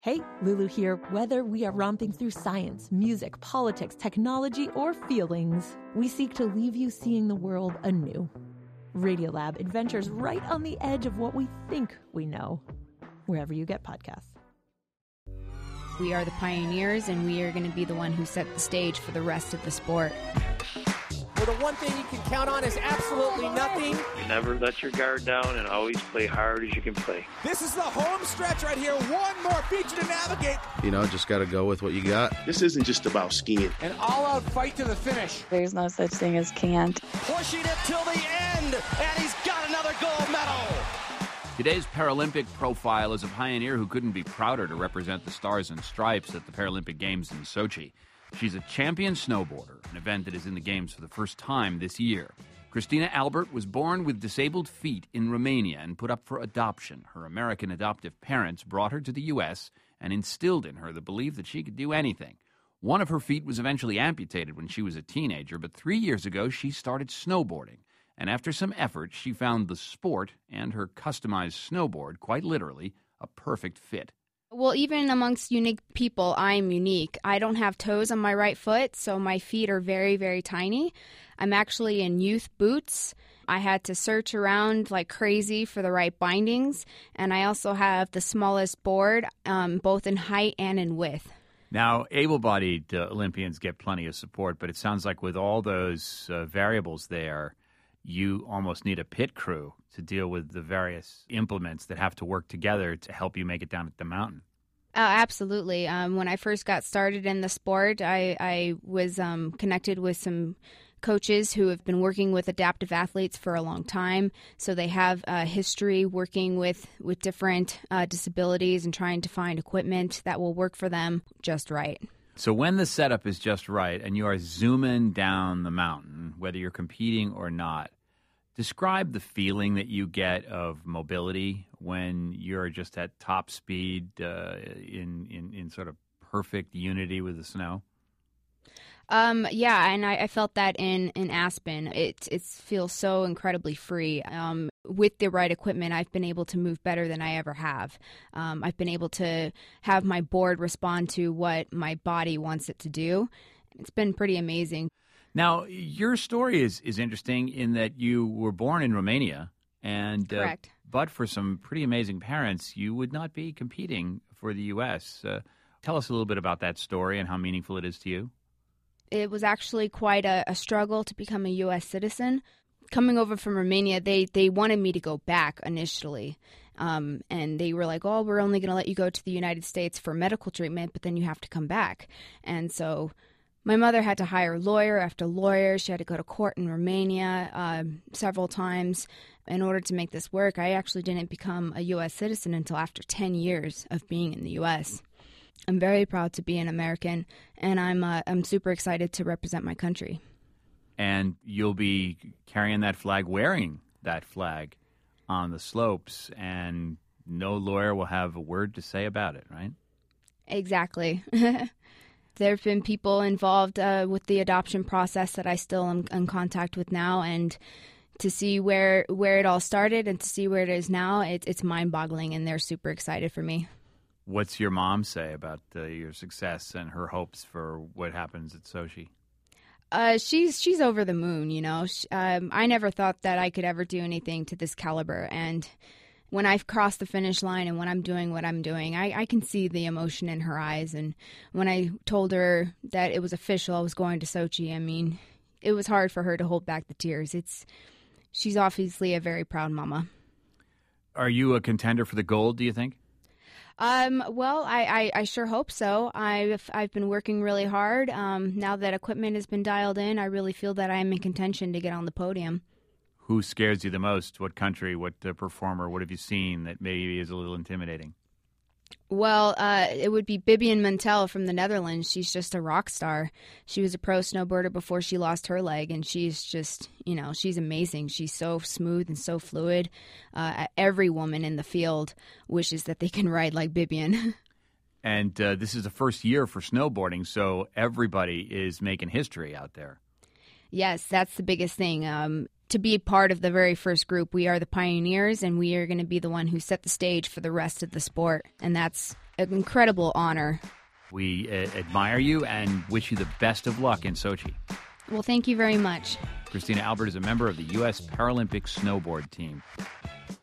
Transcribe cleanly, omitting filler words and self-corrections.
Hey, Lulu here. Whether we are romping through science, music, politics, technology, or feelings, we seek to leave you seeing the world anew. Radiolab adventures right on the edge of what we think we know, wherever you get podcasts. We are the pioneers, and we are going to be the one who set the stage for the rest of the sport. Well, the one thing you can count on is absolutely nothing. You never let your guard down and always play hard as you can play. This is the home stretch right here. One more feature to navigate. You know, just got to go with what you got. This isn't just about skiing. An all-out fight to the finish. There's no such thing as can't. Pushing it till the end, and he's got another gold medal. Today's Paralympic profile is a pioneer who couldn't be prouder to represent the Stars and Stripes at the Paralympic Games in Sochi. She's a champion snowboarder, an event that is in the Games for the first time this year. Christina Albert was born with disabled feet in Romania and put up for adoption. Her American adoptive parents brought her to the U.S. and instilled in her the belief that she could do anything. One of her feet was eventually amputated when she was a teenager, but 3 years ago she started snowboarding. And after some effort, she found the sport and her customized snowboard, quite literally, a perfect fit. Well, even amongst unique people, I'm unique. I don't have toes on my right foot, so my feet are very, very tiny. I'm actually in youth boots. I had to search around like crazy for the right bindings, and I also have the smallest board, both in height and in width. Now, able-bodied Olympians get plenty of support, but it sounds like with all those variables there, you almost need a pit crew to deal with the various implements that have to work together to help you make it down the mountain. Absolutely. When I first got started in the sport, I was connected with some coaches who have been working with adaptive athletes for a long time. So they have a history working with different disabilities and trying to find equipment that will work for them just right. So when the setup is just right and you are zooming down the mountain, whether you're competing or not, describe the feeling that you get of mobility when you're just at top speed in sort of perfect unity with the snow. Yeah, and I felt that in Aspen. It feels so incredibly free. With the right equipment, I've been able to move better than I ever have. I've been able to have my board respond to what my body wants it to do. It's been pretty amazing. Now, your story is interesting in that you were born in Romania, and correct. But for some pretty amazing parents, you would not be competing for the U.S. Tell us a little bit about that story and how meaningful it is to you. It was actually quite a struggle to become a U.S. citizen. Coming over from Romania, they wanted me to go back initially. And they were like, oh, we're only going to let you go to the United States for medical treatment, but then you have to come back. And so my mother had to hire lawyer after lawyer. She had to go to court in Romania several times in order to make this work. I actually didn't become a U.S. citizen until after 10 years of being in the U.S. I'm very proud to be an American, and I'm super excited to represent my country. And you'll be carrying that flag, wearing that flag on the slopes, and no lawyer will have a word to say about it, right? Exactly. There have been people involved with the adoption process that I still am in contact with now, and to see where it all started and to see where it is now, it's mind-boggling, and they're super excited for me. What's your mom say about your success and her hopes for what happens at Sochi? She's over the moon, you know. I never thought that I could ever do anything to this caliber, and when I've crossed the finish line and when I'm doing what I'm doing, I can see the emotion in her eyes. And when I told her that it was official, I was going to Sochi, I mean, it was hard for her to hold back the tears. She's obviously a very proud mama. Are you a contender for the gold, do you think? Well, I sure hope so. I've been working really hard. Now that equipment has been dialed in, I really feel that I'm in contention to get on the podium. Who scares you the most? What country? What performer? What have you seen that maybe is a little intimidating? Well, it would be Bibian Muntel from the Netherlands. She's just a rock star. She was a pro snowboarder before she lost her leg, and she's just, you know, she's amazing. She's so smooth and so fluid. Every woman in the field wishes that they can ride like Bibian. And this is the first year for snowboarding, so everybody is making history out there. Yes, that's the biggest thing. To be part of the very first group, we are the pioneers, and we are going to be the one who set the stage for the rest of the sport, and that's an incredible honor. We admire you and wish you the best of luck in Sochi. Well, thank you very much. Christina Albert is a member of the U.S. Paralympic snowboard team.